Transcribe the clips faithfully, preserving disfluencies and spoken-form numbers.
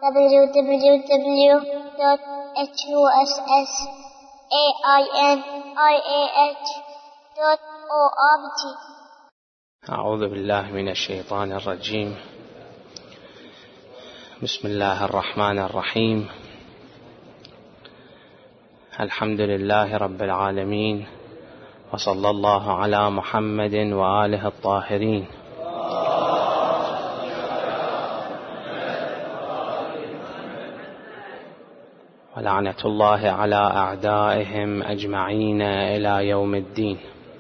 w w w dot h u s s a i n i a h dot org. أعوذ بالله من الشيطان الرجيم. بسم الله الرحمن الرحيم. الحمد لله رب العالمين، وصلى الله على محمد وآله الطاهرين. ولعنة الله على أعدائهم أجمعين إلى يوم الدين.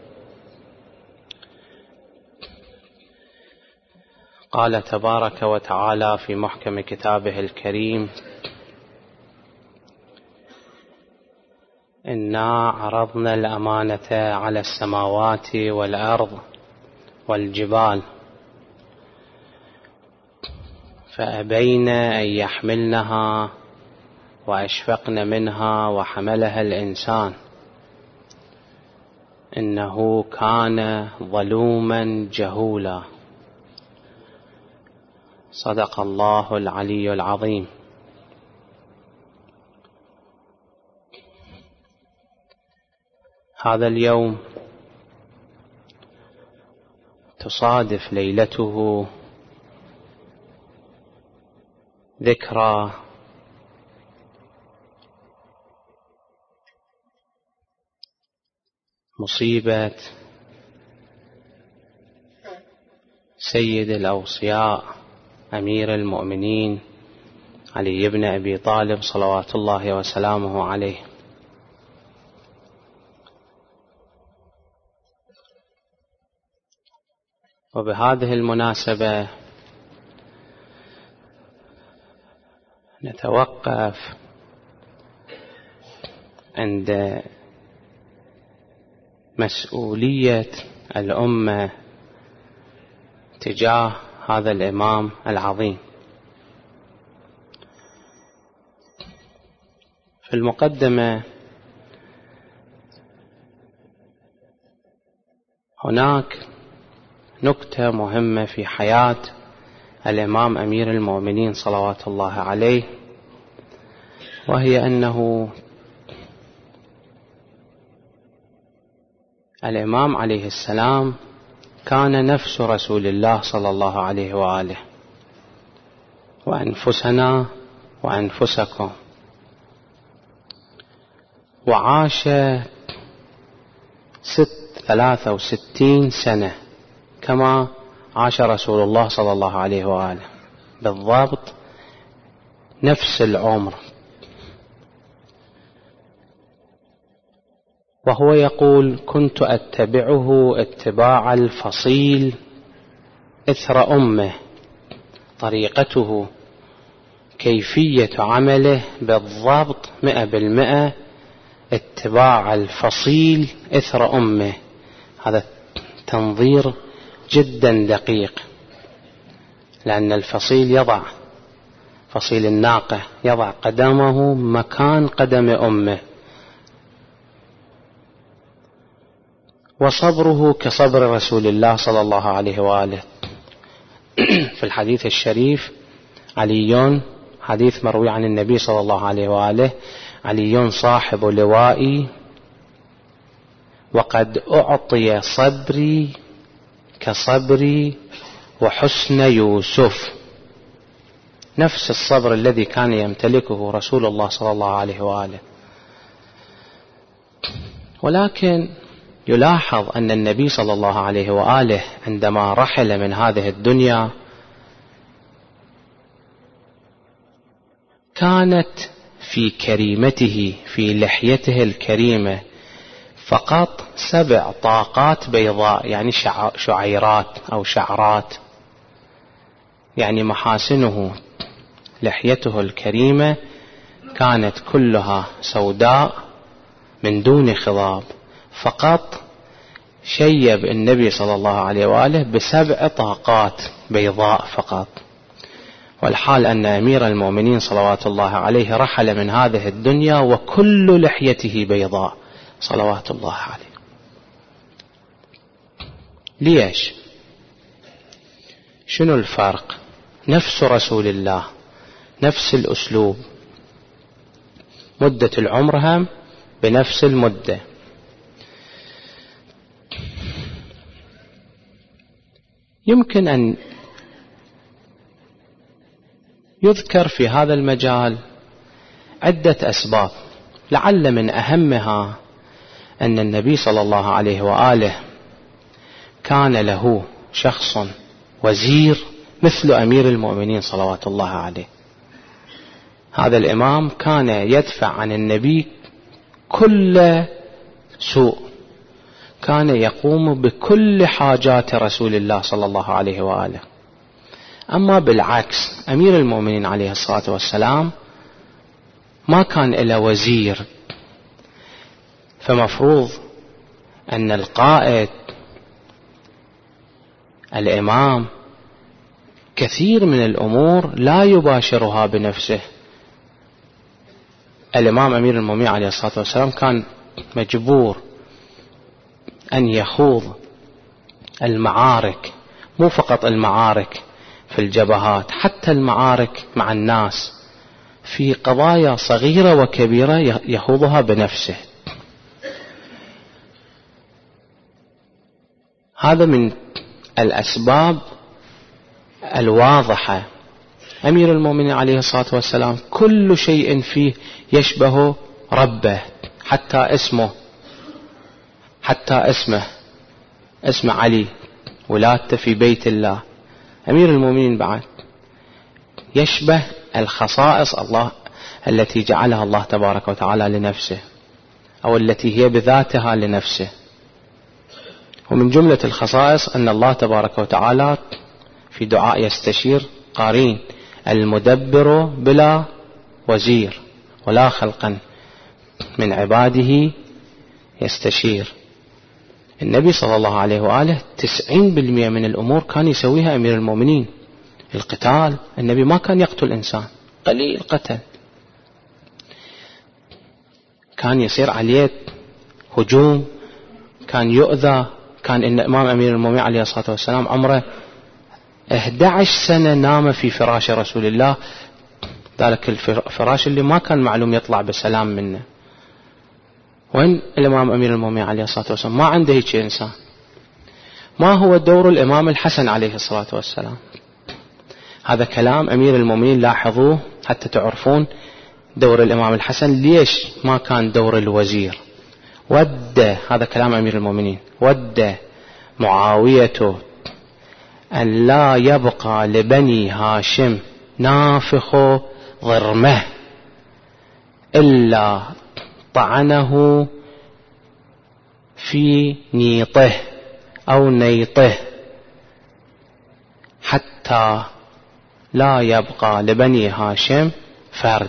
قال تبارك وتعالى في محكم كتابه الكريم: إنا عرضنا الأمانة على السماوات والأرض والجبال فأبين أن يحملنها وأشفقن منها وحملها الإنسان إنه كان ظلوما جهولا. صدق الله العلي العظيم. هذا اليوم تصادف ليلته ذكرى مصيبة سيد الأوصياء أمير المؤمنين علي بن أبي طالب صلوات الله وسلامه عليه. وبهذه المناسبة نتوقف عند مسؤولية الأمة تجاه هذا الإمام العظيم. في المقدمة هناك نكتة مهمة في حياة الإمام أمير المؤمنين صلوات الله عليه، وهي أنه الإمام عليه السلام كان نفس رسول الله صلى الله عليه وآله، وأنفسنا وأنفسكم، وعاش ست ثلاثة وستين سنة كما عاش رسول الله صلى الله عليه وآله، بالضبط نفس العمر. وهو يقول: كنت أتبعه اتباع الفصيل إثر أمه، طريقته كيفية عمله بالضبط مئة بالمئة اتباع الفصيل إثر أمه. هذا تنظير جدا دقيق، لأن الفصيل يضع فصيل الناقة يضع قدمه مكان قدم أمه، وصبره كصبر رسول الله صلى الله عليه وآله. في الحديث الشريف: علي، حديث مروي عن النبي صلى الله عليه وآله: علي صاحب لوائي وقد أعطي صبري كصبري وحسن يوسف. نفس الصبر الذي كان يمتلكه رسول الله صلى الله عليه وآله. ولكن يلاحظ أن النبي صلى الله عليه وآله عندما رحل من هذه الدنيا كانت في كريمته، في لحيته الكريمة، فقط سبع طاقات بيضاء، يعني شعيرات أو شعرات، يعني محاسنه لحيته الكريمة كانت كلها سوداء من دون خضاب، فقط شيب النبي صلى الله عليه وآله بسبع طاقات بيضاء فقط. والحال أن أمير المؤمنين صلوات الله عليه رحل من هذه الدنيا وكل لحيته بيضاء صلوات الله عليه. ليش؟ شنو الفرق؟ نفس رسول الله، نفس الأسلوب، مدة العمر هم بنفس المدة. يمكن أن يذكر في هذا المجال عدة أسباب، لعل من أهمها أن النبي صلى الله عليه وآله كان له شخص وزير مثل أمير المؤمنين صلوات الله عليه. هذا الإمام كان يدفع عن النبي كل سوء، كان يقوم بكل حاجات رسول الله صلى الله عليه وآله. أما بالعكس أمير المؤمنين عليه الصلاة والسلام ما كان له وزير، فمفروض أن القائد الإمام كثير من الأمور لا يباشرها بنفسه. الإمام أمير المؤمنين عليه الصلاة والسلام كان مجبور أن يخوض المعارك، مو فقط المعارك في الجبهات، حتى المعارك مع الناس في قضايا صغيرة وكبيرة يخوضها بنفسه. هذا من الأسباب الواضحة. أمير المؤمنين عليه الصلاة والسلام كل شيء فيه يشبه ربه، حتى اسمه حتى اسمه اسم علي، ولادته في بيت الله. أمير المؤمنين بعد يشبه الخصائص الله التي جعلها الله تبارك وتعالى لنفسه، أو التي هي بذاتها لنفسه. ومن جملة الخصائص أن الله تبارك وتعالى في دعاء يستشير قارين: المدبر بلا وزير ولا خلقا من عباده يستشير. النبي صلى الله عليه وآله تسعين بالمئة من الأمور كان يسويها أمير المؤمنين. القتال، النبي ما كان يقتل إنسان، قليل قتل. كان يصير عليه هجوم، كان يؤذى. كان إن إمام أمير المؤمنين عليه الصلاة والسلام عمره أحد عشر سنة نام في فراش رسول الله، ذلك الفراش اللي ما كان معلوم يطلع بسلام منه. وين الإمام أمير المؤمنين عليه الصلاة والسلام؟ ما عنده هيك إنسان. ما هو دور الإمام الحسن عليه الصلاة والسلام؟ هذا كلام أمير المؤمنين، لاحظوه حتى تعرفون دور الإمام الحسن ليش ما كان دور الوزير. ود، هذا كلام أمير المؤمنين، ود معاوية أن لا يبقى لبني هاشم نافخ ضرمه إلا طعنه في نيطه أو نيطه، حتى لا يبقى لبني هاشم فرد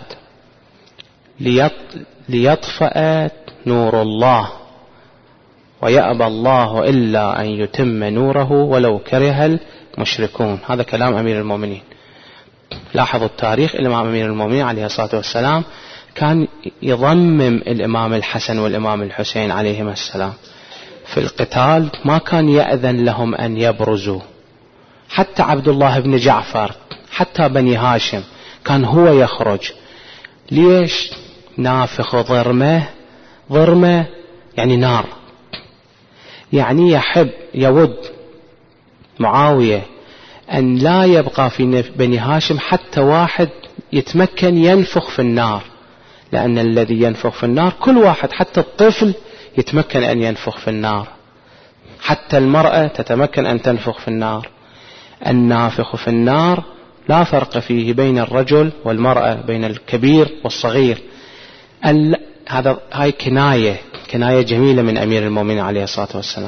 ليطفأ نور الله، ويأبى الله إلا أن يتم نوره ولو كره المشركون. هذا كلام أمير المؤمنين. لاحظوا التاريخ، الإمام أمير المؤمنين عليه الصلاة والسلام كان يضمم الإمام الحسن والإمام الحسين عليهما السلام في القتال، ما كان يأذن لهم أن يبرزوا. حتى عبد الله بن جعفر، حتى بني هاشم، كان هو يخرج. ليش؟ نافخ ضرمه، ضرمه يعني نار، يعني يحب يود معاوية أن لا يبقى في بني هاشم حتى واحد يتمكن ينفخ في النار، لأن الذي ينفخ في النار كل واحد، حتى الطفل يتمكن أن ينفخ في النار، حتى المرأة تتمكن أن تنفخ في النار. النافخ في النار لا فرق فيه بين الرجل والمرأة، بين الكبير والصغير. هذا هاي كناية كناية جميلة من أمير المؤمنين عليه الصلاة والسلام.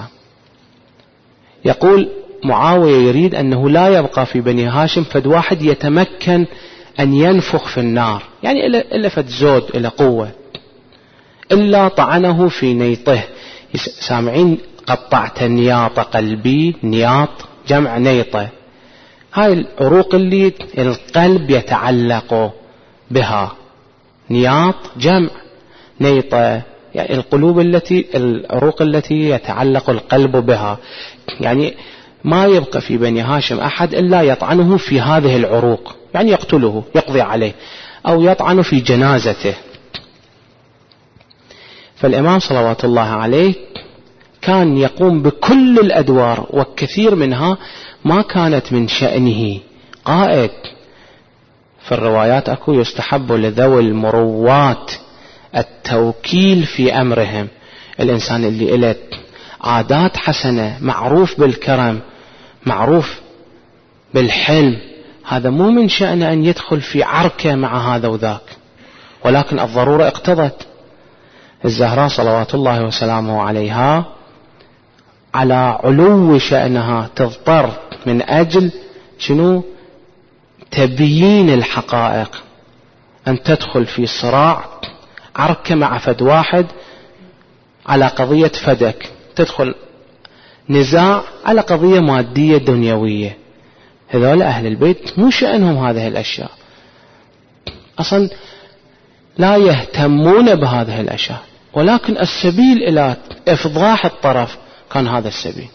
يقول معاوية يريد أنه لا يبقى في بني هاشم فد واحد يتمكن أن ينفخ في النار، يعني إلا فد زود إلى قوة، إلا طعنه في نيطه. سامعين قطعت نياط قلبي؟ نياط جمع نيطة، هاي العروق اللي القلب يتعلق بها. نياط جمع نيطة، يعني القلوب التي العروق التي يتعلق القلب بها. يعني ما يبقى في بني هاشم أحد إلا يطعنه في هذه العروق، يعني يقتله، يقضي عليه أو يطعن في جنازته. فالإمام صلوات الله عليه كان يقوم بكل الأدوار، وكثير منها ما كانت من شأنه قائد. في الروايات أكو يستحب لذوي المروات التوكيل في أمرهم. الإنسان اللي له عادات حسنة، معروف بالكرم، معروف بالحلم، هذا مو من شأنه أن يدخل في عركة مع هذا وذاك، ولكن الضرورة اقتضت. الزهراء صلوات الله وسلامه عليها على علو شأنها تضطر من أجل شنو؟ تبيين الحقائق، أن تدخل في صراع عركة مع فد واحد على قضية فدك، تدخل نزاع على قضية مادية دنيوية. هذول أهل البيت مو شأنهم هذه الأشياء، أصلا لا يهتمون بهذه الأشياء، ولكن السبيل إلى إفضاح الطرف كان هذا السبيل.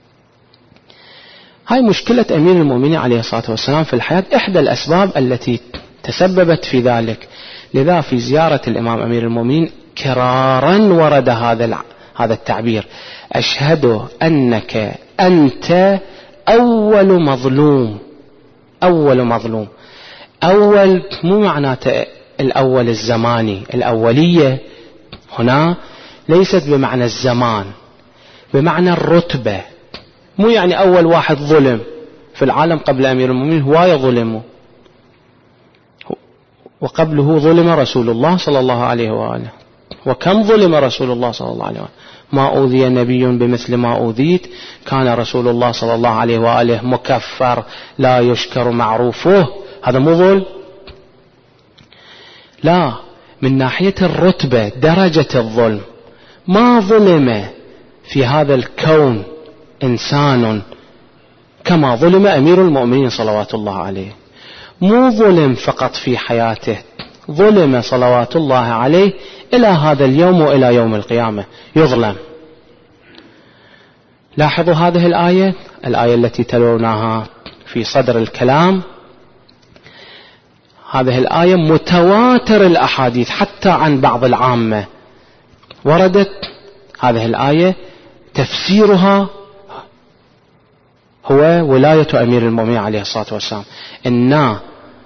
هاي مشكلة أمير المؤمنين عليه الصلاة والسلام في الحياة، إحدى الأسباب التي تسببت في ذلك. لذا في زيارة الإمام أمير المؤمنين كرارا ورد هذا هذا التعبير: أشهد أنك أنت أول مظلوم. أول مظلوم، أول مو معناته الأول الزماني، الأولية هنا ليست بمعنى الزمان، بمعنى الرتبة. مو يعني أول واحد ظلم في العالم قبل أمير المؤمنين، هواية ظلموا، وقبله ظلم رسول الله صلى الله عليه وآله، وكم ظلم رسول الله صلى الله عليه وآله. ما أوذي نبي بمثل ما أوذيت، كان رسول الله صلى الله عليه وآله مكفر لا يشكر معروفه. هذا مو ظلم؟ لا، من ناحية الرتبة درجة الظلم. ما ظلم في هذا الكون إنسان كما ظلم أمير المؤمنين صلوات الله عليه. مو ظلم فقط في حياته، ظلم صلوات الله عليه إلى هذا اليوم وإلى يوم القيامة يظلم. لاحظوا هذه الآية، الآية التي تلوناها في صدر الكلام. هذه الآية متواتر الأحاديث حتى عن بعض العامة وردت هذه الآية تفسيرها هو ولاية أمير المؤمنين عليه الصلاة والسلام. إنا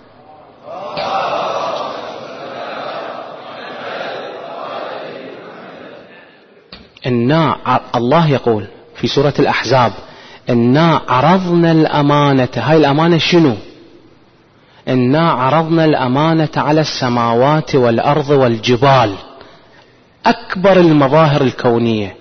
إنا الله يقول في سورة الأحزاب: إنا عرضنا الأمانة. هاي الأمانة شنو؟ إنا عرضنا الأمانة على السماوات والأرض والجبال، أكبر المظاهر الكونية،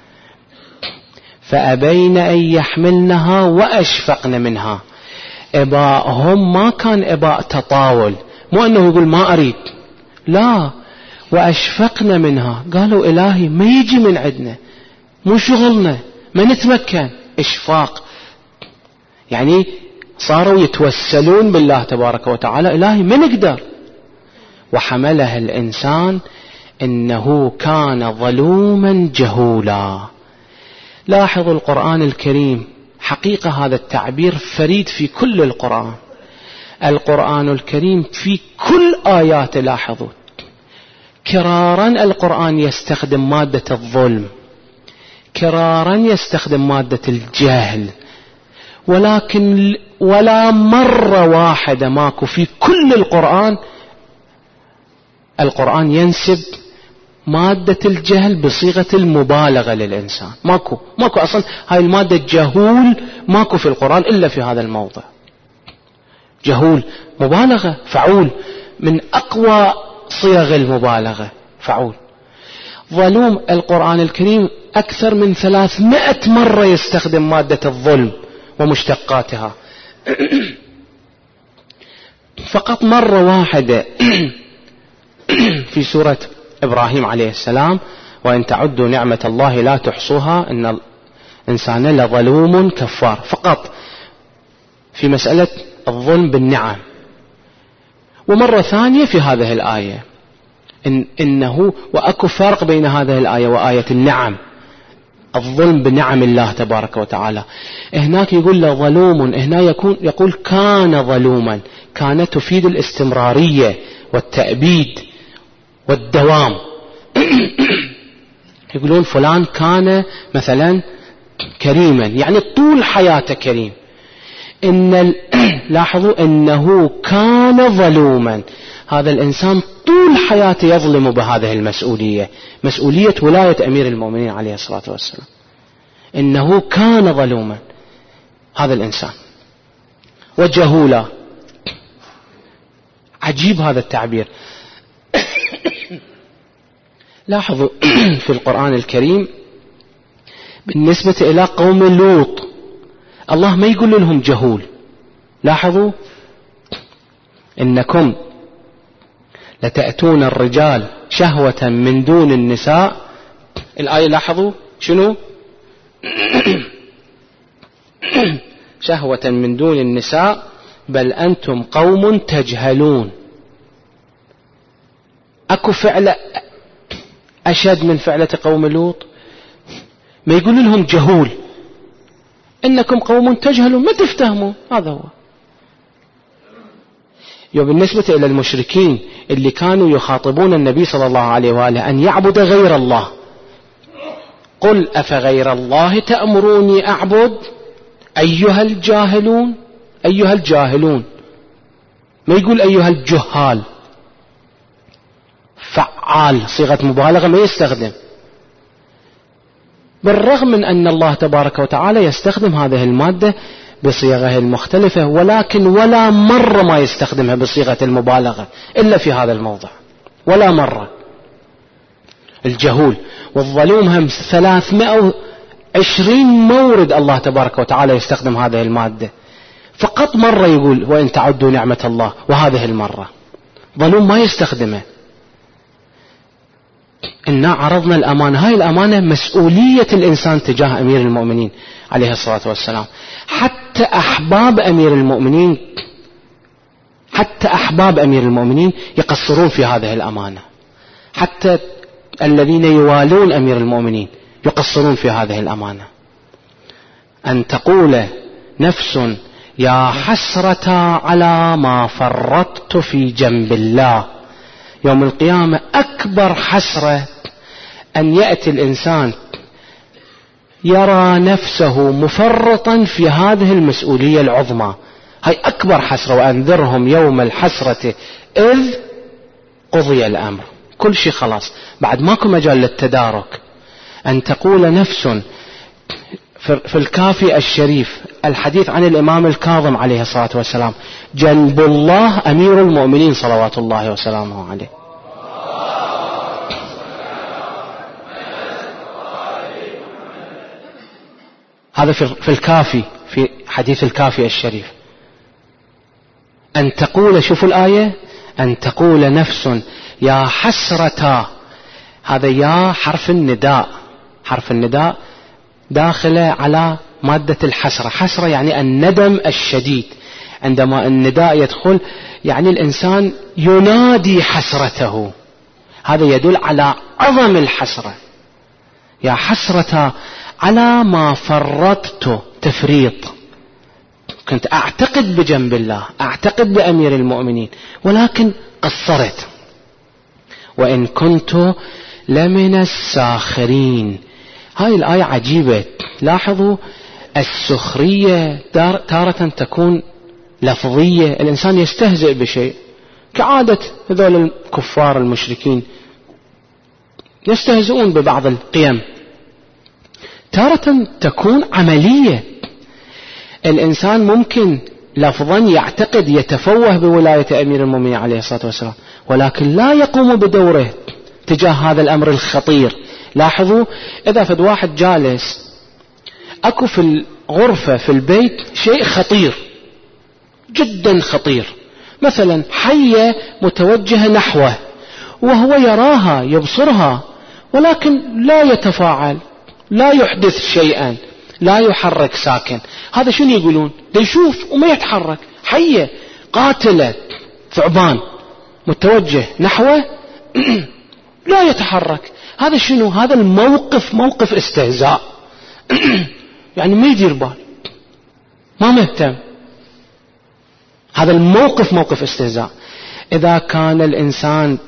فأبين أن يحملنها وأشفقن منها. إباءهم ما كان إباء تطاول، مو أنه يقول ما أريد، لا، وأشفقن منها. قالوا إلهي ما يجي من عندنا، مو شغلنا، ما نتمكن. إشفاق يعني صاروا يتوسلون بالله تبارك وتعالى: إلهي ما نقدر. وحملها الإنسان إنه كان ظلوما جهولا. لاحظوا القرآن الكريم، حقيقة هذا التعبير فريد في كل القرآن. القرآن الكريم في كل آيات، لاحظوا كرارا القرآن يستخدم مادة الظلم، كرارا يستخدم مادة الجهل، ولكن ولا مرة واحدة ماكو في كل القرآن القرآن ينسب مادة الجهل بصيغة المبالغة للإنسان. ماكو ماكو أصلا هاي المادة جهول ماكو في القرآن إلا في هذا الموضع. جهول مبالغة، فعول، من أقوى صيغ المبالغة، فعول. ظلوم القرآن الكريم أكثر من ثلاثمائة مرة يستخدم مادة الظلم ومشتقاتها. فقط مرة واحدة في سورة إبراهيم عليه السلام: وإن تعدوا نعمة الله لا تحصوها إن الإنسان لظلوم كفار. فقط في مسألة الظلم بالنعم. ومرة ثانية في هذه الآية إن إنه وأكو فرق بين هذه الآية وآية النعم، الظلم بنعم الله تبارك وتعالى. هناك يقول له ظلوم، هنا يكون يقول كان ظلوما. كانت تفيد الاستمرارية والتأبيد والدوام. يقولون فلان كان مثلا كريما، يعني طول حياته كريم. إن لاحظوا إنه كان ظلوما، هذا الإنسان طول حياته يظلم بهذه المسؤولية، مسؤولية ولاية أمير المؤمنين عليه الصلاة والسلام. إنه كان ظلوما هذا الإنسان وجهولا. عجيب هذا التعبير. لاحظوا في القرآن الكريم بالنسبة إلى قوم لوط الله ما يقول لهم جهول. لاحظوا إنكم لتأتون الرجال شهوة من دون النساء. الآية لاحظوا شنو؟ شهوة من دون النساء بل أنتم قوم تجهلون. أكو فعل أشد من فعلة قوم لوط؟ ما يقول لهم جهول، إنكم قوم تجهلون، ما تفتهموا. هذا هو. وبالنسبة إلى المشركين اللي كانوا يخاطبون النبي صلى الله عليه وآله أن يعبد غير الله، قل أفغير الله تأمروني أعبد أيها الجاهلون. أيها الجاهلون، ما يقول أيها الجهال. فعال صيغة مبالغة ما يستخدم، بالرغم من أن الله تبارك وتعالى يستخدم هذه المادة بصيغه المختلفة، ولكن ولا مرة ما يستخدمها بصيغة المبالغة إلا في هذا الموضع، ولا مرة. الجهول والظلوم هم ثلاثمائة وعشرين مورد الله تبارك وتعالى يستخدم هذه المادة، فقط مرة يقول وإن تعدوا نعمة الله، وهذه المرة. ظلوم ما يستخدمه. إنا عرضنا الأمانة، هاي الأمانة مسؤولية الإنسان تجاه أمير المؤمنين عليه الصلاة والسلام. حتى أحباب أمير المؤمنين حتى أحباب أمير المؤمنين يقصرون في هذه الأمانة، حتى الذين يوالون أمير المؤمنين يقصرون في هذه الأمانة. أن تقول نفس يا حسرة على ما فرطت في جنب الله. يوم القيامة أكبر حسرة أن يأتي الإنسان يرى نفسه مفرطا في هذه المسؤولية العظمى. هاي أكبر حسرة. وأنذرهم يوم الحسرة إذ قضي الأمر. كل شيء خلاص، بعد ماكو مجال للتدارك. أن تقول نفس في الكافي الشريف الحديث عن الإمام الكاظم عليه الصلاة والسلام، جنب الله أمير المؤمنين صلوات الله وسلامه عليه. هذا في الكافي، في حديث الكافي الشريف. أن تقول، شوفوا الآية، أن تقول نفس يا حسرة. هذا يا حرف النداء، حرف النداء داخله على مادة الحسرة. حسرة يعني الندم الشديد. عندما النداء يدخل يعني الإنسان ينادي حسرته، هذا يدل على عظم الحسرة. يا حسرة على ما فرطت، تفريط. كنت أعتقد بجنب الله، أعتقد بأمير المؤمنين، ولكن قصرت. وإن كنت لمن الساخرين. هاي الآية عجيبة. لاحظوا السخرية تارة تكون لفظية، الإنسان يستهزئ بشيء كعادة هذول الكفار المشركين يستهزئون ببعض القيم. تارة تكون عملية، الإنسان ممكن لفظا يعتقد يتفوه بولاية أمير المؤمنين عليه الصلاة والسلام، ولكن لا يقوم بدوره تجاه هذا الأمر الخطير. لاحظوا إذا فد واحد جالس أكو في الغرفة في البيت شيء خطير جدا خطير، مثلا حية متوجهة نحوه وهو يراها يبصرها، ولكن لا يتفاعل، لا يحدث شيئا، لا يحرك ساكن. هذا شنو يقولون؟ ده يشوف وما يتحرك. حية قاتلة، ثعبان متوجه نحوه لا يتحرك. هذا شنو؟ هذا الموقف موقف استهزاء. يعني ما يدير بال، ما مهتم. هذا الموقف موقف استهزاء. إذا كان الإنسان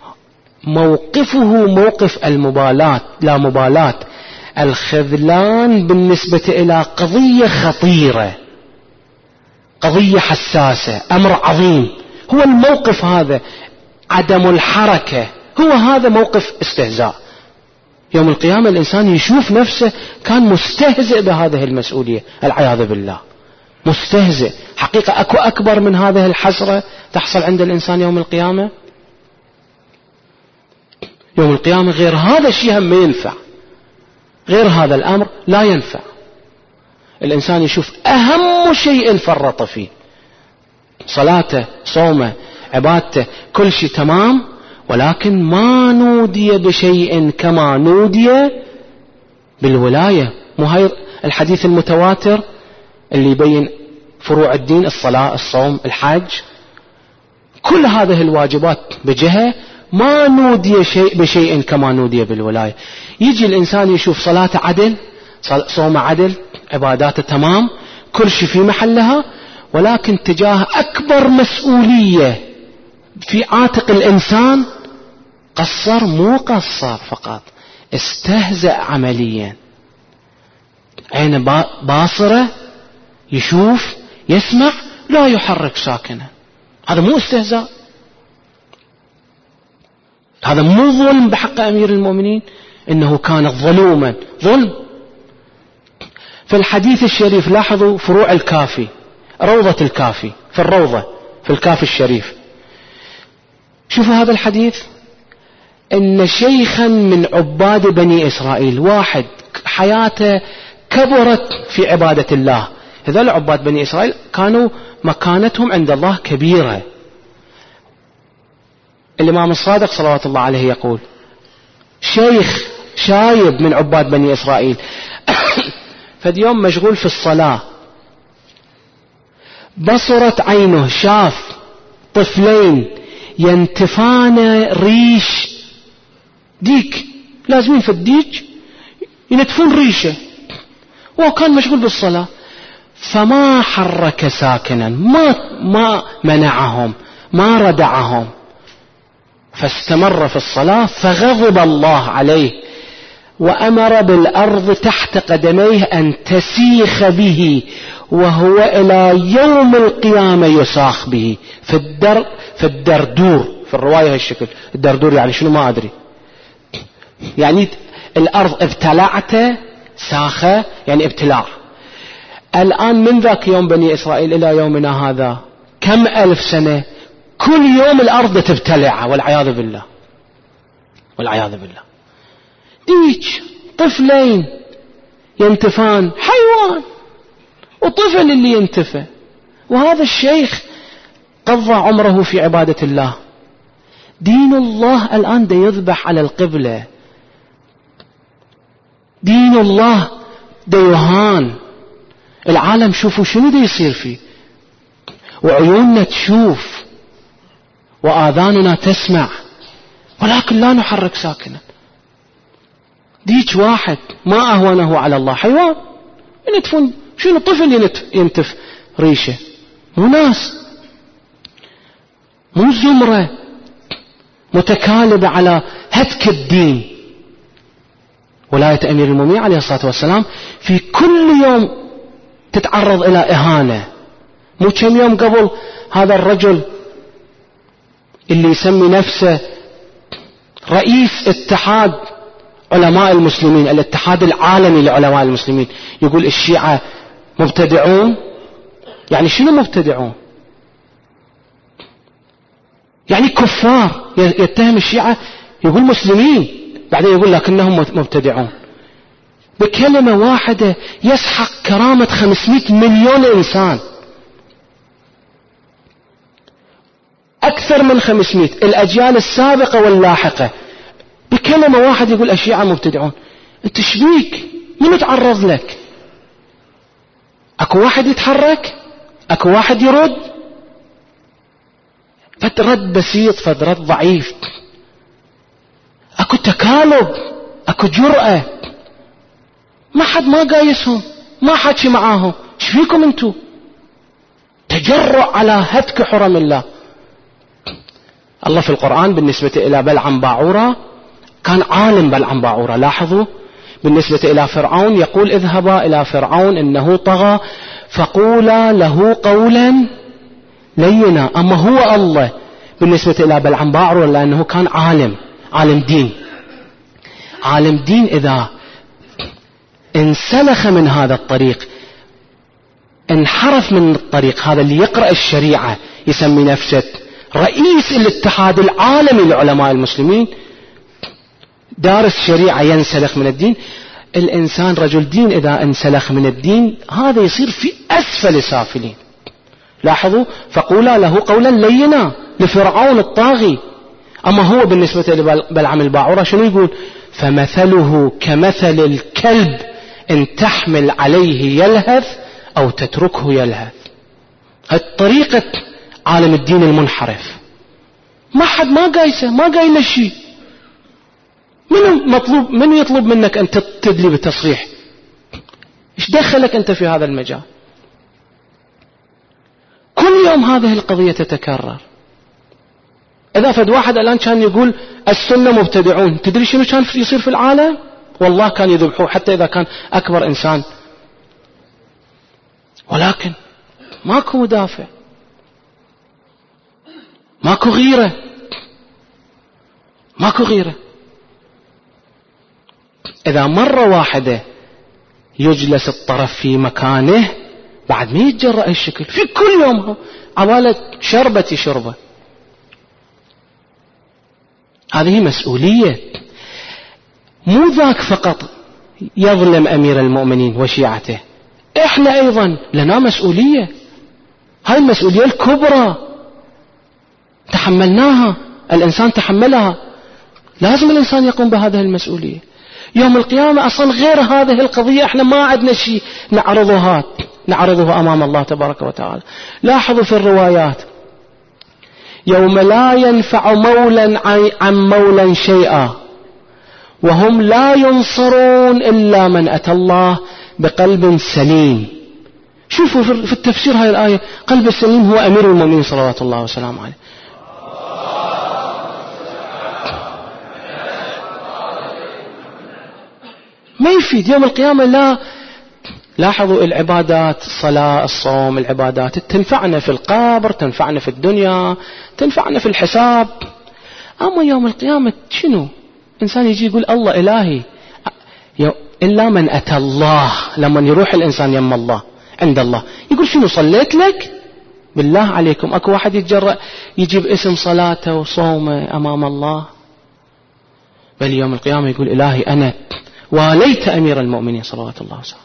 موقفه موقف المبالاة لا مبالاة، الخذلان بالنسبة إلى قضية خطيرة، قضية حساسة، أمر عظيم، هو الموقف هذا، عدم الحركة، هو هذا موقف استهزاء. يوم القيامة الإنسان يشوف نفسه كان مستهزئ بهذه المسؤولية، العياذ بالله، مستهزئ. حقيقة أكو أكبر من هذه الحسرة تحصل عند الإنسان يوم القيامة؟ يوم القيامة غير هذا الشيء هم ما ينفع، غير هذا الأمر لا ينفع. الإنسان يشوف أهم شيء فرط فيه، صلاته، صومه، عبادته، كل شيء تمام، ولكن ما نودي بشيء كما نودي بالولاية. مو هاي الحديث المتواتر اللي يبين فروع الدين، الصلاة، الصوم، الحج، كل هذه الواجبات بجهة، ما نودي شيء بشيء كما نودي بالولاية. يجي الإنسان يشوف صلاته عدل، صومه عدل، عباداته تمام، كل شيء في محلها، ولكن تجاه أكبر مسؤولية في عاتق الإنسان قصر، مو قصر فقط، استهزأ عمليا. عين باصرة، يشوف، يسمع، لا يحرك ساكنة. هذا مو استهزاء؟ هذا مو ظلم بحق أمير المؤمنين؟ إنه كان ظلوما، ظلم. في الحديث الشريف لاحظوا فروع الكافي، روضة الكافي، في الروضة في الكافي الشريف، شوفوا هذا الحديث، إن شيخا من عباد بني إسرائيل، واحد حياته كبرت في عبادة الله، هذول عباد بني إسرائيل كانوا مكانتهم عند الله كبيرة. الإمام الصادق صلوات الله عليه يقول شيخ شايب من عباد بني إسرائيل فد يوم مشغول في الصلاة، بصرت عينه، شاف طفلين ينتفان ريش ديك، لازمين في الديك ينتفون ريشه، وكان مشغول بالصلاة، فما حرك ساكنا، ما ما منعهم، ما ردعهم، فاستمر في الصلاة، فغضب الله عليه وأمر بالأرض تحت قدميه أن تسيخ به، وهو إلى يوم القيامة يساخ به في الدر في الدردور، في الرواية هالشكل. الدردور يعني شنو ما أدري، يعني الأرض ابتلعته، ساخة يعني ابتلاع. الآن من ذاك يوم بني إسرائيل إلى يومنا هذا كم ألف سنة كل يوم الأرض تبتلع، والعياذ بالله، والعياذ بالله. ديك طفلين ينتفان، حيوان وطفل اللي ينتفى، وهذا الشيخ قضى عمره في عبادة الله. دين الله الآن دا يذبح على القبلة، دين الله دا يهان. العالم شوفوا شنو دا يصير فيه، وعيوننا تشوف وآذاننا تسمع، ولكن لا نحرك ساكنا. ديك واحد ما أهونه على الله، حيوان ينتفون، شنو طفل ينتف ريشه، مو ناس، مو زمرة متكالبة على هتك الدين. ولاية أمير المؤمنين عليه الصلاة والسلام في كل يوم تتعرض إلى إهانة. مو كم يوم قبل هذا الرجل اللي يسمي نفسه رئيس اتحاد علماء المسلمين، الاتحاد العالمي لعلماء المسلمين، يقول الشيعة مبتدعون. يعني شنو مبتدعون؟ يعني كفار. يتهم الشيعة، يقول مسلمين، بعدين يقول لكنهم مبتدعون. بكلمة واحدة يسحق كرامة خمسمائة مليون إنسان، أكثر من خمسمائة، الأجيال السابقة واللاحقة. بكلمة واحدة يقول الشيعة مبتدعون. أنت شبيك؟ من تعرض لك؟ أكو واحد يتحرك؟ أكو واحد يرد؟ فد بسيط، فد رد ضعيف. أكو تكالب، أكو جرأة، ما حد ما قايسهم، ما حد شي معاهم. شفيكم أنتو؟ تجرؤ على هتك حرم الله. الله في القرآن بالنسبة إلى بلعم باعورة كان عالم بلعم باعورة. لاحظوا بالنسبة إلى فرعون يقول اذهبا إلى فرعون إنه طغى فقولا له قولا لينا. أما هو الله بالنسبة إلى بلعم باعورة لأنه كان عالم عالم دين عالم دين إذا انسلخ من هذا الطريق انحرف من الطريق هذا اللي يقرأ الشريعة يسمي نفسه رئيس الاتحاد العالمي لعلماء المسلمين دارس شريعة ينسلخ من الدين. الإنسان رجل دين إذا انسلخ من الدين هذا يصير في أسفل سافلين. لاحظوا فقولا له قولا لينا لفرعون الطاغي. أما هو بالنسبة لبلعم الباعورة شنو يقول؟ فمثله كمثل الكلب إن تحمل عليه يلهث أو تتركه يلهث. هالطريقة عالم الدين المنحرف ما حد ما قايسه ما قايل شيء. منو مطلوب منو يطلب منك أن تدلي بالتصريح؟ إيش دخلك أنت في هذا المجال؟ كل يوم هذه القضية تتكرر. إذا فد واحد الآن كان يقول السنة مبتدعون، تدري شنو كان يصير في العالم؟ والله كان يذبحوه حتى إذا كان أكبر إنسان. ولكن ماكو مدافع ماكو غيرة ماكو غيرة. إذا مرة واحدة يجلس الطرف في مكانه بعد ما يتجرأ الشكل في كل يوم عوالة شربة شربة. هذه مسؤولية. مو ذاك فقط يظلم أمير المؤمنين وشيعته، إحنا أيضا لنا مسؤولية. هاي المسؤولية الكبرى تحملناها، الإنسان تحملها، لازم الإنسان يقوم بهذه المسؤولية. يوم القيامة أصلا غير هذه القضية احنا ما عندنا شيء نعرضها نعرضه أمام الله تبارك وتعالى. لاحظوا في الروايات يوم لا ينفع مولا عن مولا شيئا وهم لا ينصرون إلا من أتى الله بقلب سليم. شوفوا في التفسير هاي الآية قلب السليم هو أمير المؤمنين صلوات الله وسلامه عليه. ما يفيد يوم القيامة. لا لاحظوا العبادات الصلاة الصوم العبادات تنفعنا في القبر تنفعنا في الدنيا تنفعنا في الحساب. أما يوم القيامة شنو؟ إنسان يجي يقول الله إلهي إلا من أتى الله. لما يروح الإنسان يم الله عند الله يقول شنو صليت لك؟ بالله عليكم أكو واحد يتجرأ يجيب اسم صلاته وصومه أمام الله؟ بل يوم القيامة يقول إلهي أنا واليت أمير المؤمنين صلوات الله وسلامه.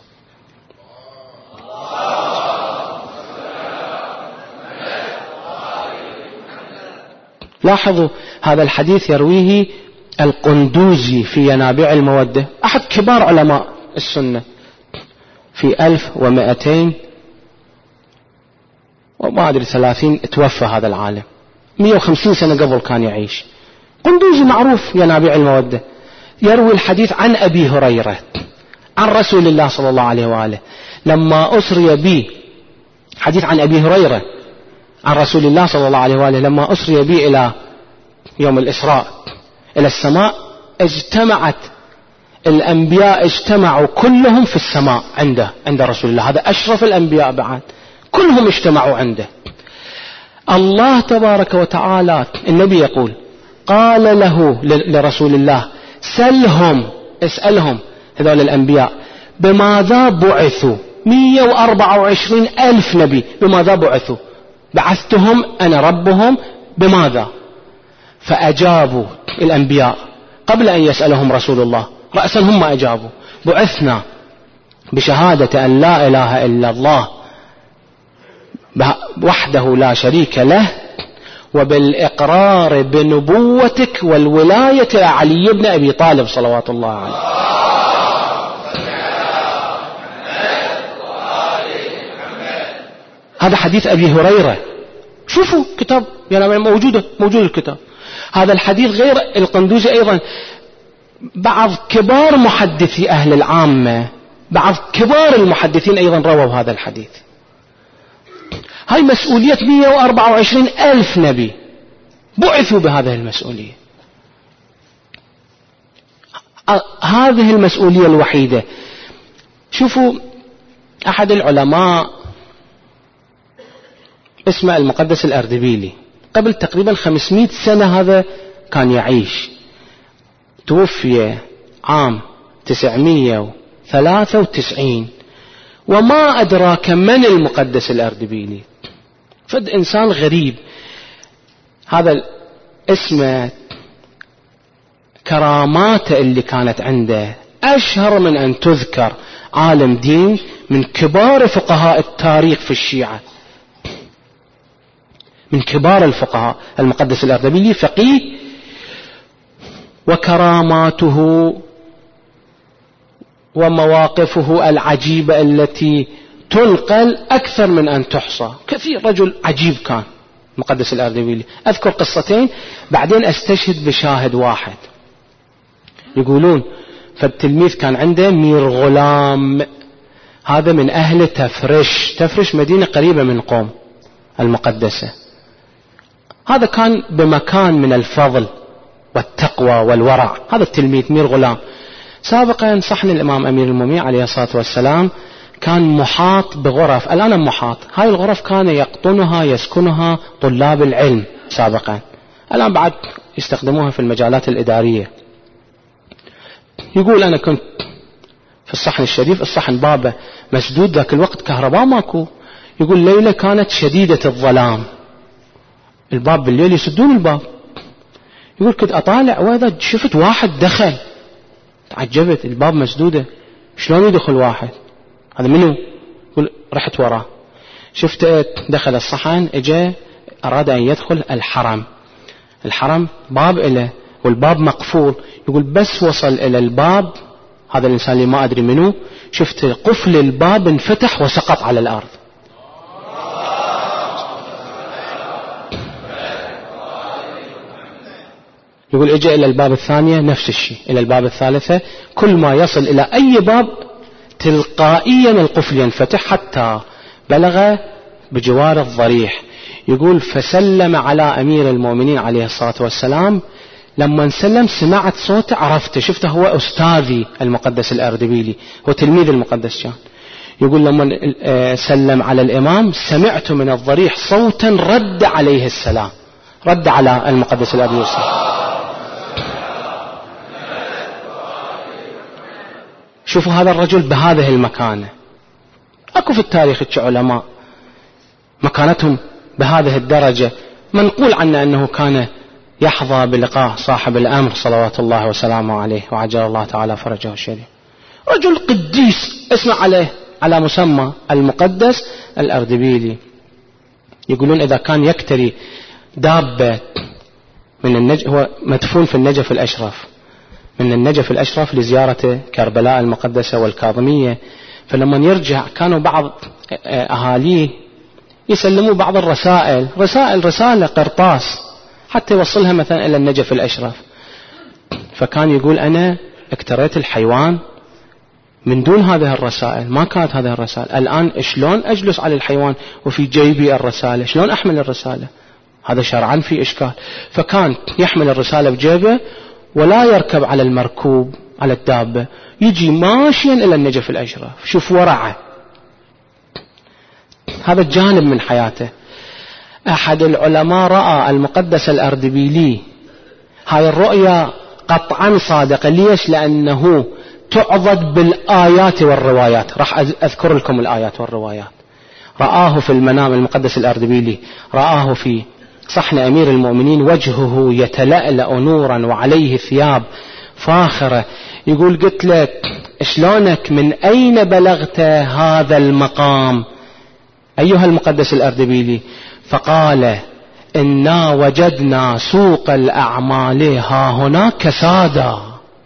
لاحظوا هذا الحديث يرويه القندوزي في ينابيع المودة، أحد كبار علماء السنة، في ألف ومائتين وما أدري ثلاثين توفى هذا العالم، مئة وخمسين سنة قبل كان يعيش. قندوزي معروف ينابيع المودة، يروي الحديث عن أبي هريرة عن رسول الله صلى الله عليه وآله لما أسري به. حديث عن أبي هريرة عن رسول الله صلى الله عليه وآله لما أسري به إلى يوم الإسراء إلى السماء، اجتمعت الأنبياء اجتمعوا كلهم في السماء عنده عند رسول الله. هذا أشرف الأنبياء بعد، كلهم اجتمعوا عنده. الله تبارك وتعالى النبي يقول قال له لرسول الله سلهم اسألهم هذول الأنبياء بماذا بعثوا. مئة وأربعة وعشرين ألف نبي بماذا بعثوا؟ بعثتهم أنا ربهم بماذا؟ فأجابوا الأنبياء قبل أن يسألهم رسول الله رأسا هم أجابوا بعثنا بشهادة أن لا إله إلا الله وحده لا شريك له وبالإقرار بنبوتك والولاية علي بن أبي طالب صلوات الله عليه. هذا حديث أبي هريرة. شوفوا كتاب يعني موجودة موجود الكتاب. هذا الحديث غير القندوزي أيضا بعض كبار محدثي أهل العامة، بعض كبار المحدثين أيضا رووا هذا الحديث. هاي مسؤولية مئة وأربعة وعشرين ألف نبي بعثوا بهذه المسؤولية. هذه المسؤولية الوحيدة. شوفوا أحد العلماء اسمه المقدس الأردبيلي، قبل تقريبا خمسمائة سنة هذا كان يعيش، توفي عام تسعمائة وثلاثة وتسعين، وما أدراك من المقدس الأردبيلي. فد إنسان غريب، هذا اسمه كراماته اللي كانت عنده أشهر من أن تذكر. عالم دين من كبار فقهاء التاريخ في الشيعة، من كبار الفقهاء. المقدس الأردبيلي فقيه، وكراماته ومواقفه العجيبة التي تنقل أكثر من أن تحصى كثير. رجل عجيب كان المقدس الأردبيلي. أذكر قصتين بعدين أستشهد بشاهد واحد. يقولون فالتلميذ كان عنده مير غلام، هذا من أهل تفرش. تفرش مدينة قريبة من قوم المقدسة. هذا كان بمكان من الفضل والتقوى والورع. هذا التلميذ مير غلام سابقا صحن الإمام أمير المؤمنين عليه الصلاة والسلام كان محاط بغرف، الآن محاط. هاي الغرف كان يقطنها يسكنها طلاب العلم سابقا، الآن بعد يستخدموها في المجالات الإدارية. يقول أنا كنت في الصحن الشريف، الصحن بابه مسدود، ذاك الوقت كهرباء ماكو. يقول ليلة كانت شديدة الظلام، الباب بالليل يسدون الباب. يقول كنت أطالع وإذا شفت واحد دخل، تعجبت، الباب مسدودة، شلون يدخل واحد؟ هذا منو؟ يقول رحت وراه، شفت دخل الصحن، اجى أراد أن يدخل الحرم. الحرم باب إله والباب مقفول. يقول بس وصل إلى الباب، هذا الإنسان اللي ما أدري منو، شفت قفل الباب انفتح وسقط على الأرض. يقول اجى إلى الباب الثانية نفس الشيء، إلى الباب الثالثة، كل ما يصل إلى أي باب تلقائيا القفل ينفتح حتى بلغ بجوار الضريح. يقول فسلم على أمير المؤمنين عليه الصلاة والسلام، لما سلم سمعت صوته عرفته، شفته هو أستاذي المقدس الأردبيلي، هو تلميذ المقدس كان. يقول لما سلم على الإمام سمعت من الضريح صوتا رد عليه السلام، رد على المقدس الأردبيلي. شوفوا هذا الرجل بهذه المكانة. أكو في التاريخ علماء مكانتهم بهذه الدرجة، منقول عنه أنه كان يحظى بلقاء صاحب الأمر صلوات الله وسلامه عليه وعجل الله تعالى فرجه الشريف. رجل قديس اسمع عليه على مسمى المقدس الأردبيلي. يقولون إذا كان يكتري دابة من النجف، هو مدفون في النجف الأشرف، من النجف الأشرف لزيارة كربلاء المقدسة والكاظمية، فلما يرجع كانوا بعض أهاليه يسلموا بعض الرسائل، رسائل رسالة قرطاس حتى يوصلها مثلا إلى النجف الأشرف. فكان يقول أنا اكتريت الحيوان من دون هذه الرسائل، ما كانت هذه الرسائل، الآن شلون أجلس على الحيوان وفي جيبي الرسالة، شلون أحمل الرسالة؟ هذا شرعا في إشكال. فكان يحمل الرسالة بجيبه ولا يركب على المركوب على الدابة، يجي ماشيا إلى النجف الأشرف. شوف ورعه، هذا الجانب من حياته. أحد العلماء رأى المقدس الأردبيلي، هاي الرؤيا قطعا صادقة. ليش؟ لأنه تعضد بالآيات والروايات. راح أذكر لكم الآيات والروايات. رآه في المنام المقدس الأردبيلي، رآه في صحن أمير المؤمنين وجهه يتلألأ نورا وعليه ثياب فاخرة. يقول قلت لك شلونك من أين بلغت هذا المقام أيها المقدس الأردبيلي؟ فقال إنا وجدنا سوق الأعمال ها هنا كسادا.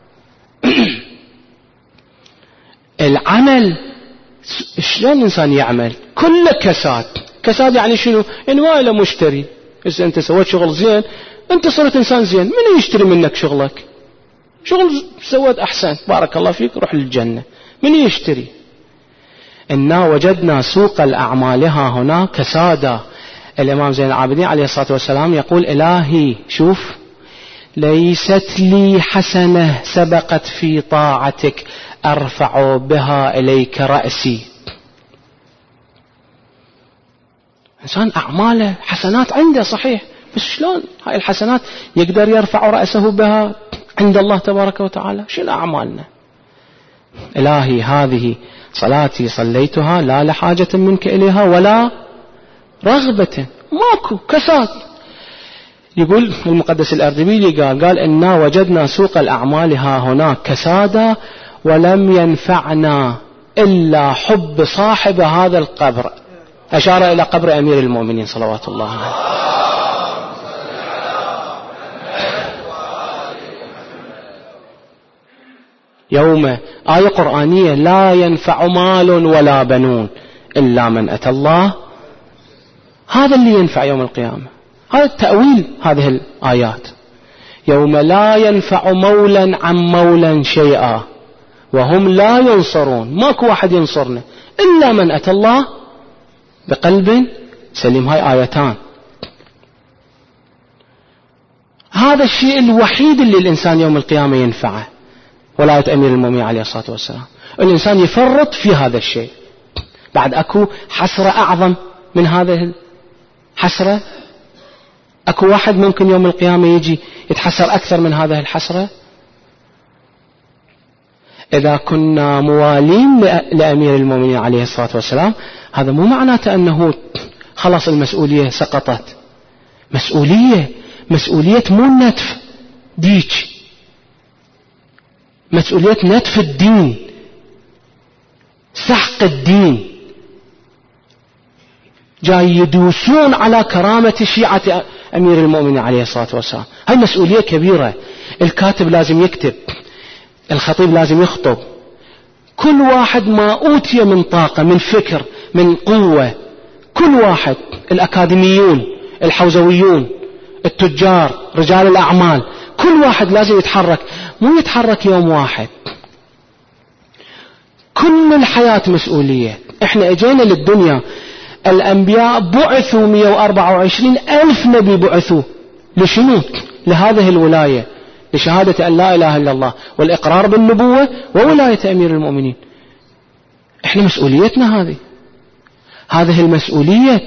العمل شلون الإنسان يعمل؟ كله كساد. كساد يعني شنو؟ إن ما له مشتري. إذا أنت سويت شغل زين أنت صرت إنسان زين، من يشتري منك شغلك؟ شغل سويت أحسن بارك الله فيك روح للجنة، من يشتري؟ إنا وجدنا سوق الأعمال ها هنا كسادة. الإمام زين العابدين عليه الصلاة والسلام يقول إلهي شوف ليست لي حسنة سبقت في طاعتك أرفع بها إليك رأسي. إنسان أعماله حسنات عنده صحيح، بس شلون هاي الحسنات يقدر يرفع رأسه بها عند الله تبارك وتعالى؟ شنو أعمالنا؟ إلهي هذه صلاتي صليتها لا لحاجة منك إليها ولا رغبة، ماكو كساد. يقول المقدس الأردبيلي قال قال إنا وجدنا سوق الأعمال ها هناك كسادة ولم ينفعنا إلا حب صاحب هذا القبر. أشار إلى قبر أمير المؤمنين صلوات الله عليه. يوم آية قرآنية لا ينفع مال ولا بنون إلا من أتى الله، هذا اللي ينفع يوم القيامة. هذا التأويل هذه الآيات. يوم لا ينفع مولا عن مولا شيئا وهم لا ينصرون، ماكو واحد ينصرنا إلا من أتى الله بقلب سليم. هاي آيتان. هذا الشيء الوحيد اللي الإنسان يوم القيامة ينفعه. ولاية أمير المؤمنين عليه الصلاة والسلام الإنسان يفرط في هذا الشيء. بعد أكو حسرة أعظم من هذه الحسرة؟ أكو واحد ممكن يوم القيامة يجي يتحسر أكثر من هذه الحسرة؟ إذا كنا موالين لأمير المؤمنين عليه الصلاة والسلام هذا مو معناته أنه خلاص المسؤولية سقطت. مسؤولية مسؤولية مو نتف ديك، مسؤولية نتف الدين، سحق الدين. جاي يدوسون على كرامة شيعة أمير المؤمنين عليه الصلاة والسلام. هاي مسؤولية كبيرة. الكاتب لازم يكتب، الخطيب لازم يخطب، كل واحد ما أوتي من طاقة من فكر من قوة، كل واحد، الأكاديميون، الحوزويون، التجار، رجال الأعمال، كل واحد لازم يتحرك. مو يتحرك يوم واحد، كل الحياة مسؤولية. احنا اجينا للدنيا، الأنبياء بعثوا مئة وأربعة وعشرين ألف نبي بعثوا لشنو؟ لهذه الولاية، لشهادة أن لا إله إلا الله والإقرار بالنبوة وولاية أمير المؤمنين. احنا مسؤوليتنا هذه هذه المسؤولية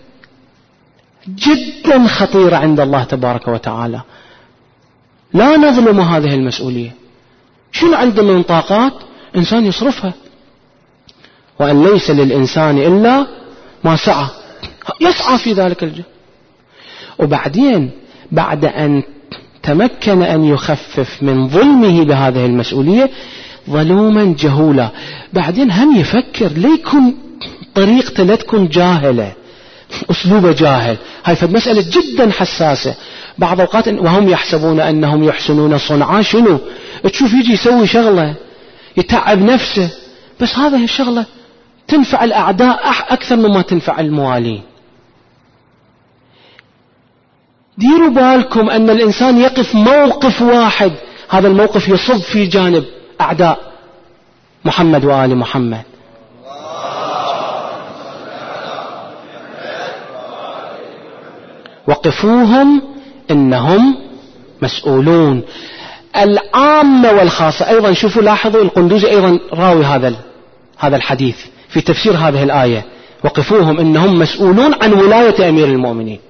جدا خطيرة عند الله تبارك وتعالى. لا نظلم هذه المسؤولية. شنو عنده من طاقات إنسان يصرفها، وأن ليس للإنسان إلا ما سعى، يسعى في ذلك الجهد. وبعدين بعد أن تمكن أن يخفف من ظلمه بهذه المسؤولية ظلوما جهولا، بعدين هم يفكر ليكن طريقته لا تكون جاهلة، أسلوبه جاهل. هاي فمسألة جدا حساسة. بعض الأوقات وهم يحسبون أنهم يحسنون صنعا، شنو تشوف يجي يسوي شغلة يتعب نفسه، بس هذه الشغلة تنفع الأعداء أكثر مما تنفع الموالين. ديروا بالكم أن الإنسان يقف موقف واحد، هذا الموقف يصب في جانب أعداء محمد وآل محمد. وقفوهم إنهم مسؤولون. العامة والخاصة أيضا. شوفوا لاحظوا القندوزي أيضا راوي هذا هذا الحديث في تفسير هذه الآية، وقفوهم إنهم مسؤولون عن ولاية أمير المؤمنين.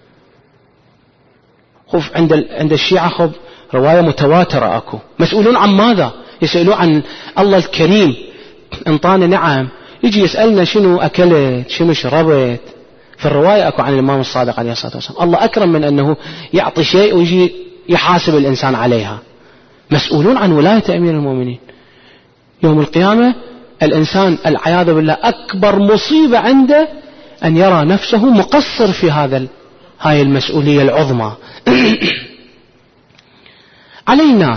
خف عند عند الشيعة خب رواية متواترة أكو، مسؤولون عن ماذا؟ يسألون عن الله الكريم، انطانا نعم، يجي يسألنا شنو أكلت شنو شربت. في الرواية أكو عن الإمام الصادق عليه الصلاة والسلام الله أكرم من أنه يعطي شيء ويجي يحاسب الإنسان عليها. مسؤولون عن ولاية أمير المؤمنين. يوم القيامة الإنسان العياذ بالله أكبر مصيبة عنده أن يرى نفسه مقصر في هذا هاي المسؤولية العظمى. علينا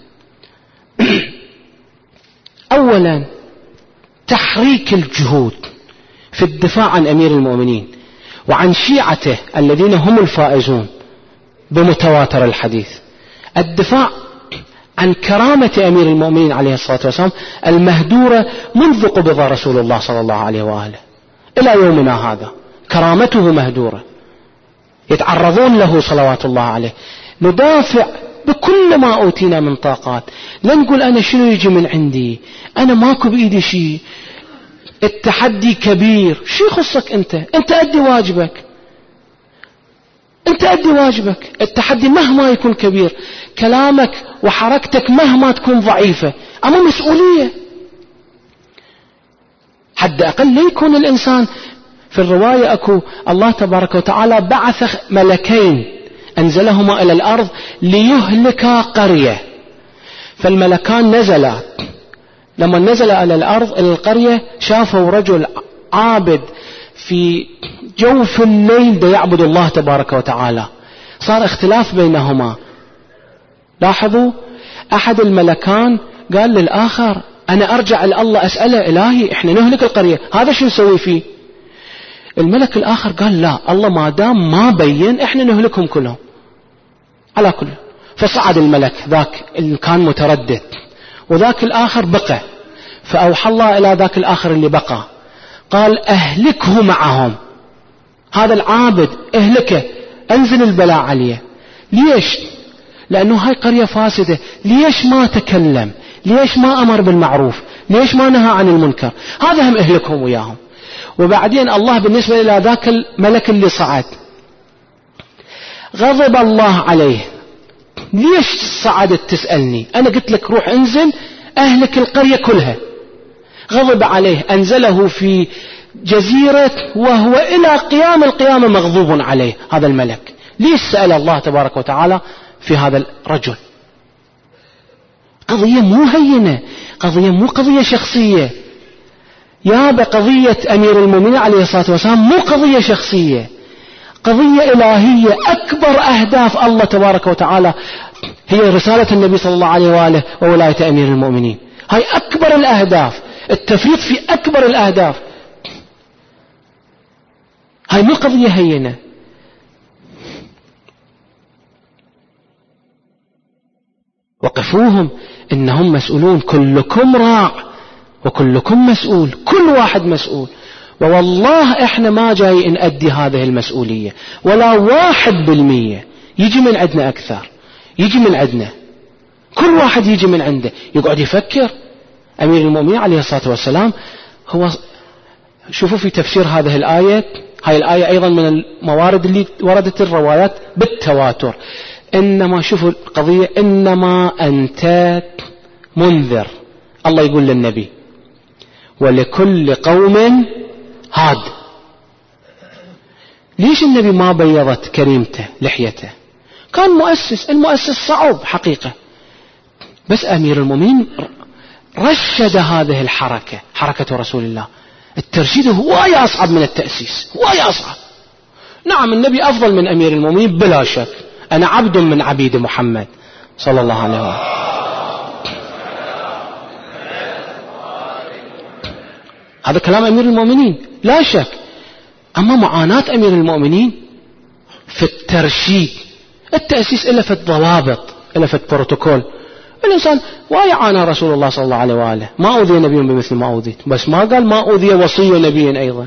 أولا تحريك الجهود في الدفاع عن أمير المؤمنين وعن شيعته الذين هم الفائزون بمتواتر الحديث. الدفاع عن كرامة أمير المؤمنين عليه الصلاة والسلام المهدورة منذ قبض رسول الله صلى الله عليه وآله إلى يومنا هذا، كرامته مهدورة، يتعرضون له صلوات الله عليه. ندافع بكل ما أوتينا من طاقات، لا نقول أنا شنو يجي من عندي، أنا ماكو بإيدي شيء، التحدي كبير، شو يخصك أنت؟ أنت أدي واجبك، أنت أدي واجبك. التحدي مهما يكون كبير، كلامك وحركتك مهما تكون ضعيفة، أما مسؤولية. حد أقل لا يكون الإنسان. في الرواية أكو الله تبارك وتعالى بعث ملكين أنزلهما إلى الأرض ليهلكا قرية، فالملكان نزلا، لما نزل إلى الأرض إلى القرية شافوا رجل عابد في جوف الليل دا يعبد الله تبارك وتعالى، صار اختلاف بينهما. لاحظوا أحد الملكان قال للآخر أنا أرجع لله أسأله إلهي إحنا نهلك القرية، هذا شو نسوي فيه؟ الملك الآخر قال لا، الله ما دام ما بين إحنا نهلكهم كلهم على كله. فصعد الملك ذاك اللي كان متردد، وذاك الآخر بقى، فأوحى الله إلى ذاك الآخر اللي بقى قال أهلكه معهم، هذا العابد اهلكه، أنزل البلاء عليه. ليش؟ لأنه هاي قرية فاسدة، ليش ما تكلم؟ ليش ما أمر بالمعروف؟ ليش ما نهى عن المنكر؟ هذا هم اهلكهم وياهم. وبعدين الله بالنسبة إلى ذاك الملك اللي صعد غضب الله عليه، ليش صعدت تسألني؟ أنا قلت لك روح انزل أهلك القرية كلها. غضب عليه، أنزله في جزيرة وهو إلى قيام القيامة مغضوب عليه هذا الملك. ليش سأل الله تبارك وتعالى في هذا الرجل؟ قضية مو هينة، قضية مو قضية شخصية. يا بقضية أمير المؤمنين عليه الصلاة والسلام مو قضية شخصية، قضية إلهية. أكبر أهداف الله تبارك وتعالى هي رسالة النبي صلى الله عليه وآله وولاية أمير المؤمنين. هاي أكبر الأهداف، التفريط في أكبر الأهداف. هاي مو قضية هينة. وقفوهم إنهم مسؤولون، كلكم راع وكلكم مسؤول، كل واحد مسؤول. ووالله إحنا ما جاي نأدي هذه المسؤولية ولا واحد بالمية، يجي من عندنا أكثر، يجي من عندنا، كل واحد يجي من عنده يقعد يفكر. أمير المؤمنين عليه الصلاة والسلام هو، شوفوا في تفسير هذه الآية، هاي الآية أيضا من الموارد اللي وردت الروايات بالتواتر. إنما شوفوا القضية، إنما أنت منذر، الله يقول للنبي ولكل قوم هاد. ليش النبي ما بيضت كريمته لحيته؟ كان مؤسس، المؤسس صعب حقيقة، بس أمير المؤمنين رشد هذه الحركة، حركة رسول الله. الترشيد هو أصعب من التأسيس، هو أصعب. نعم النبي أفضل من أمير المؤمنين بلا شك، أنا عبد من عبيد محمد صلى الله عليه وسلم. هذا كلام أمير المؤمنين لا شك. أما معاناة أمير المؤمنين في الترشيد، التأسيس إلا في الضوابط، إلا في البروتوكول. الإنسان ويعانى رسول الله صلى الله عليه وآله، ما أوذي نبي بمثل ما أوذيت، بس ما قال ما أوذي وصي نبي أيضا.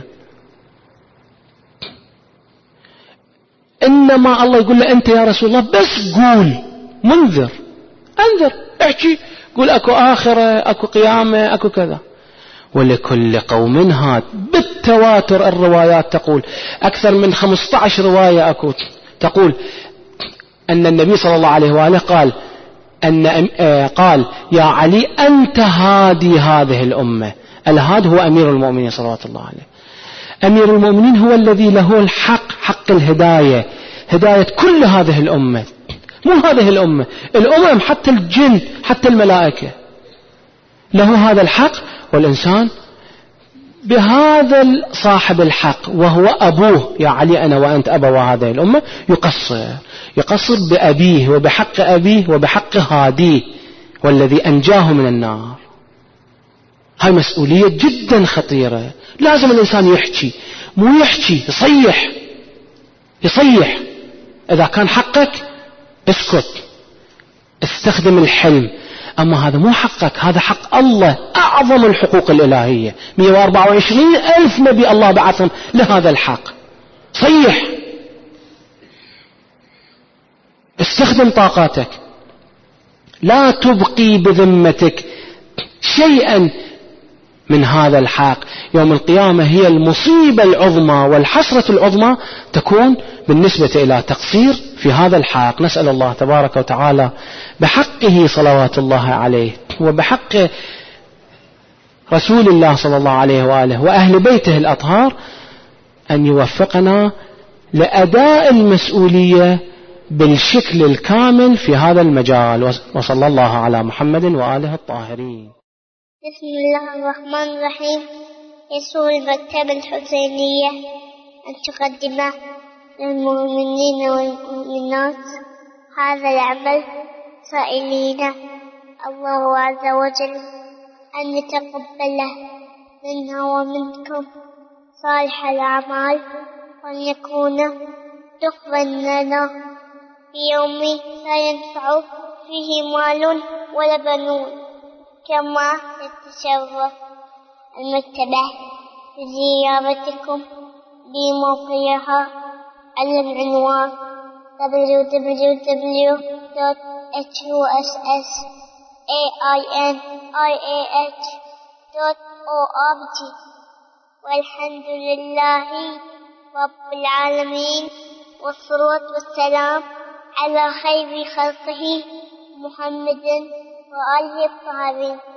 إنما الله يقول له أنت يا رسول الله بس قول، منذر، أنذر، احكي، قول أكو آخرة، أكو قيامة، أكو كذا. ولكل قوم هاد. بالتواتر الروايات تقول، أكثر من خمسة عشر رواية أكو تقول أن النبي صلى الله عليه وآله قال أن قال يا علي أنت هادي هذه الأمة. الهاد هو أمير المؤمنين صلوات الله عليه. أمير المؤمنين هو الذي له الحق، حق الهداية، هداية كل هذه الأمة، مو هذه الأمة، الأمم، حتى الجن، حتى الملائكة، له هذا الحق. والإنسان بهذا صاحب الحق وهو أبوه، يا علي أنا وأنت أبوا هذه الأمة، يقصر يقصر بأبيه وبحق أبيه وبحق هاديه والذي أنجاه من النار. هاي مسؤولية جدا خطيرة، لازم الإنسان يحكي، مو يحكي يصيح، يصيح. إذا كان حقك اسكت، استخدم الحلم. أما هذا مو حقك، هذا حق الله، أعظم الحقوق الإلهية. مئة وأربعة وعشرين ألف نبي الله بعثهم لهذا الحق. صيح، استخدم طاقاتك، لا تبقي بذمتك شيئا من هذا الحق. يوم القيامة هي المصيبة العظمى والحسرة العظمى تكون بالنسبة إلى تقصير في هذا الحق. نسأل الله تبارك وتعالى بحقه صلوات الله عليه وبحق رسول الله صلى الله عليه وآله وأهل بيته الأطهار أن يوفقنا لأداء المسؤولية بالشكل الكامل في هذا المجال. وصلى الله على محمد وآله الطاهرين. بسم الله الرحمن الرحيم. يسر المكتبة الحسينية أن تقدم للمؤمنين والمؤمنات هذا العمل، سائلين الله عز وجل أن يتقبله منا ومنكم صالح الأعمال، وأن يكون تقبل لنا في يوم لا ينفع فيه مال ولا بنون. كما تتشرف المكتبة بزيارتكم بموقعها على العنوان دبليو دبليو دبليو دوت إتش يو إس إس إيه آي إن آي إيه إتش دوت أو آر جي. والحمد لله رب العالمين، والصلاة والسلام على خير خلقه محمد وآله الطاهرين.